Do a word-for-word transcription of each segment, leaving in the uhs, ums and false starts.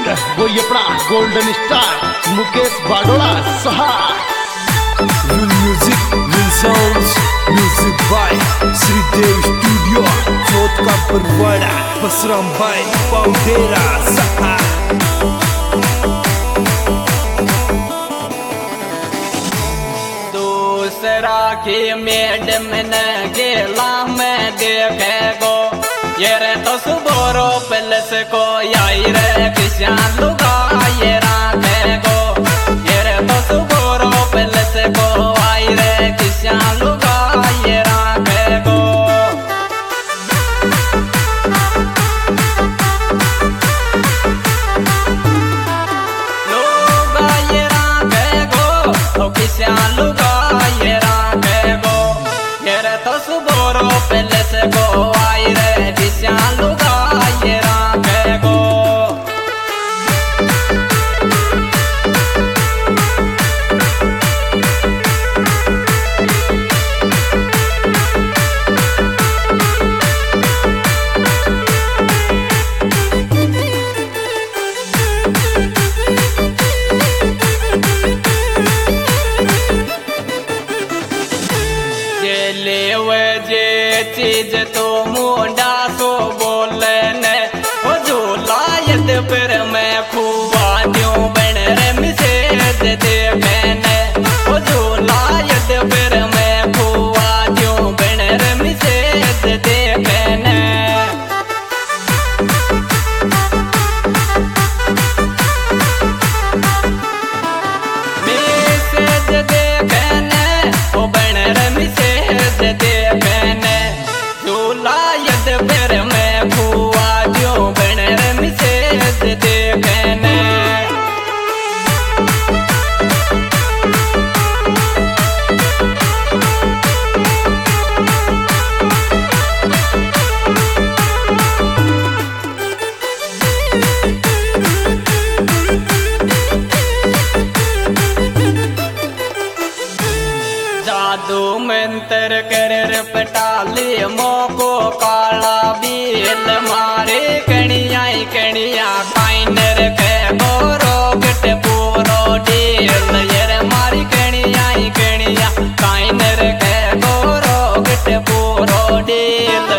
वो ये अपना गोल्डन स्टार मुकेश बाडोला सहा music sounds music by Shridev studio चौथ का परवाड़ा बसराम भाई पाउडेरा सहा दूसरा की मैडम ने गेला में देखे गो ये रे तो सुबोरो प्लस को आई रे किसान लुगा ये राखे गो ये रे तो सुबोरो प्लस को आई रे किसान लुगा ये राखे गो लुगा ये राखे गो तो किसान लुगा ये राखे गो ये रे तो सुबोरो प्लस को आई रे किसान लुगा ये राखे गो चीज तो मुंडा सो बोले ने हो झूला यद फिर मैं खुआ द्यों बन रे मिसेज देखे ने हो झूला यद फिर मैं खुआ द्यों बन रे मिसेज देखे ने मिसेज देखे ने हो बन रे मिसेज देखे ने यद फिर मैं फुआ जो बन मिसेज देखे ने जादू मंत्र कर पटाली मोको काला बील मारे कणिया कणिया काइनर के बोरो गट पूरो डील यार मारी कणिया कणिया काइनर के बोरो गट पूरो डील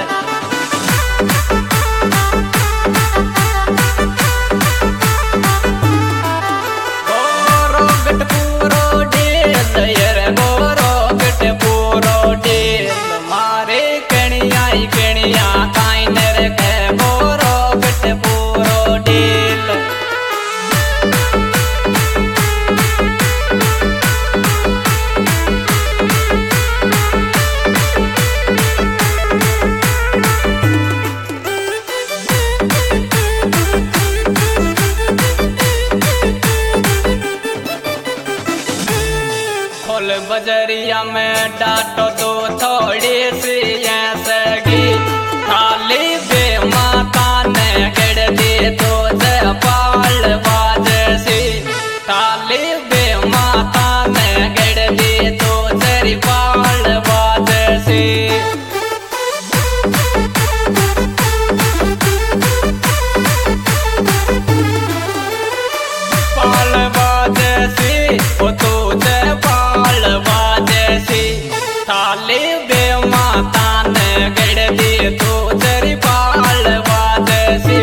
गोरो गट पूरो डील यार गोरो गट पूरो डील मारे कणिया कणिया काइनर के बोरो गट पूरो डील खोल बजरिया में डाटो तो थोड़ी सी सगी खाली बे माता ने गड़ दे तो पाल बाज सी खाली बे माता ने गड़ दे तो जरी पाल बाज सी पाल बाज सी ओ तो पाल बाज सी थाली बे माता ने गड़ दी तो जरी पाल बाज सी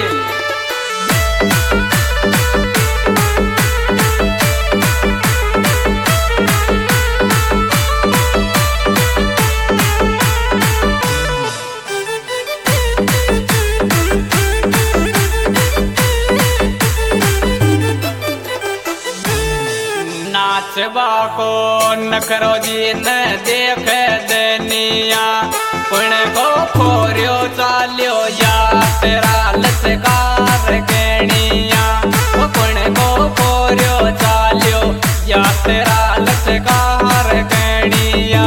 नाचबा को नखरो जी न देख दनिया पुण को खोरियो चालियो या तेरा लचकार कणिया पुण को खोरियो चालियो या तेरा लचकार कणिया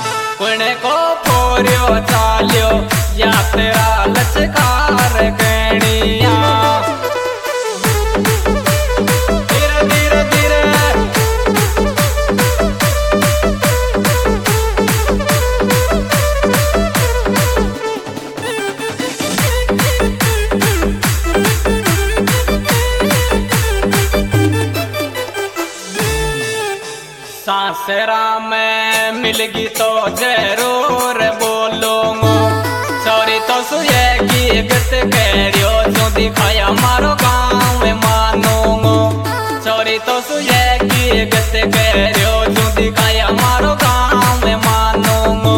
पुण को फोरियो चालियो या तेरा लचकार के आसरा में मिलगी तो जरूर बोलूंगा। सॉरी तो सुये की गत करियो जो दिखाया मारो गाँव में मानूंगा। सॉरी तो सुये की गत करियो जो दिखाया मारो गाँव में मानूंगा।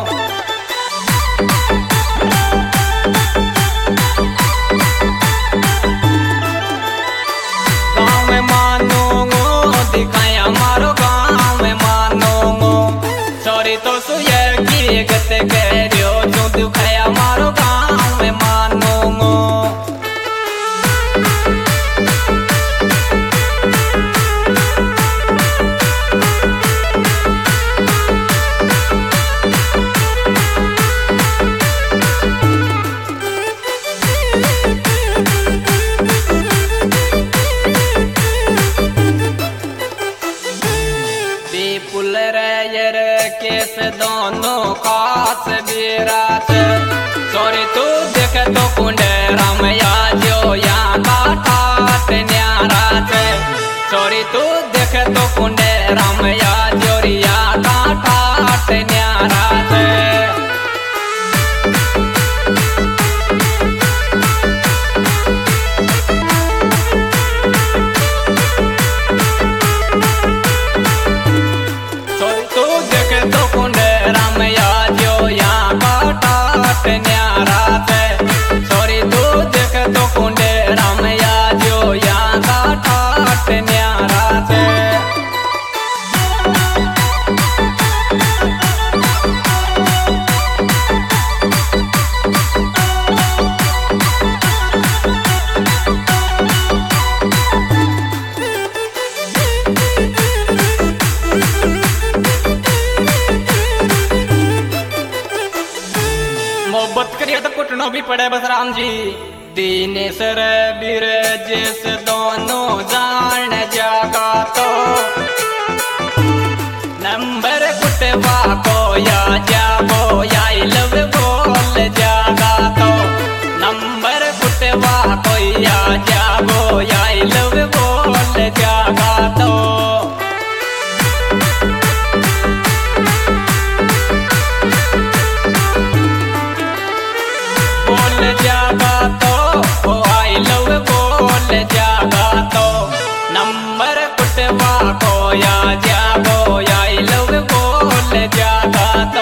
गाँव में मानूंगा दिखाया मारो गाँव में मानूंगा। सॉरी तो सुये की गत करियो जो दिखाया मारो गाँव में मानूंगा। पुल रेयर केस दोनों खास बिरात। सॉरी तू देख तो कुंडेरा में या जो यहाँ का ठाट न्यारात। सॉरी तू देख तो कुंडेरा में या जोरिया का ठाट न्यारात। सॉरी तू देख तो कुंडे रामया जो यहाँ का ठाट न्यारात। मोहब्बत करिए तो कुटनो भी पड़े बस राम जी। दीनेश्वर बिरजेश दोनों जान जागा तो नंबर कुटवा को या जागो या लव बोल जागा तो नंबर कुटवा को या जागो या लव बोल जागा तो। बोल जागा तो ओ आई लव बोल जागा तो नंबर कुटवा को या जागो या आई लव बोल जागा तो।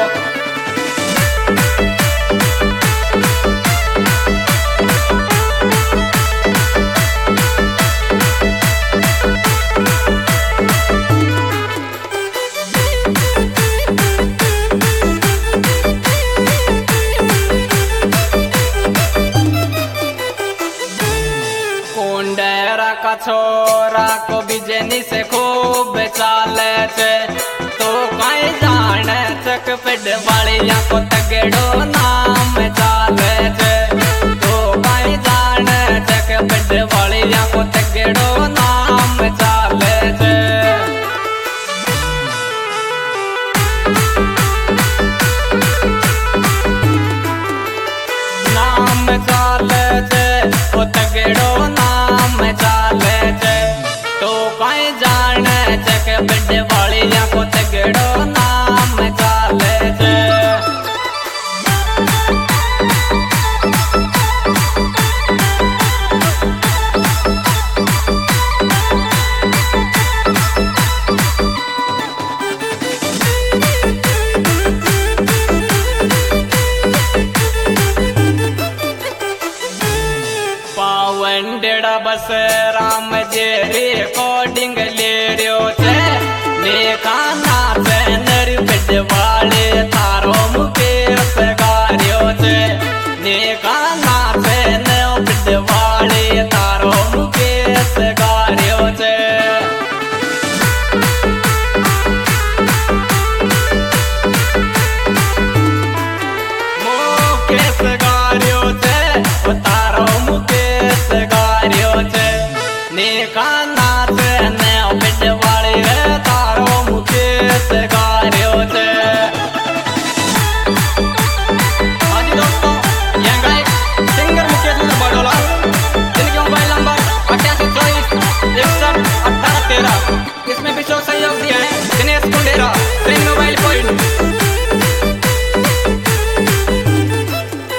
कुंडेरा का छोरा को बिजनी से खूब चाले छे। तो कहीं जाने चक पेड़ वालिया को तगड़ो नाम चाले छे। तो कहीं जाने चक पेड़ वालिया को तगड़ो नाम चाले छे। नाम चाले छे वो तगड़ो नाम चाले छे। तो कहीं जाने चक पेड़ वालिया को तगड़ो नाम चाले छे। पावन डेड़ा बस राम जे रिकॉर्डिंग ले रियो छे। नेका नाच नर पेड़ वाले तारो मुकेश गारियो छे। नेका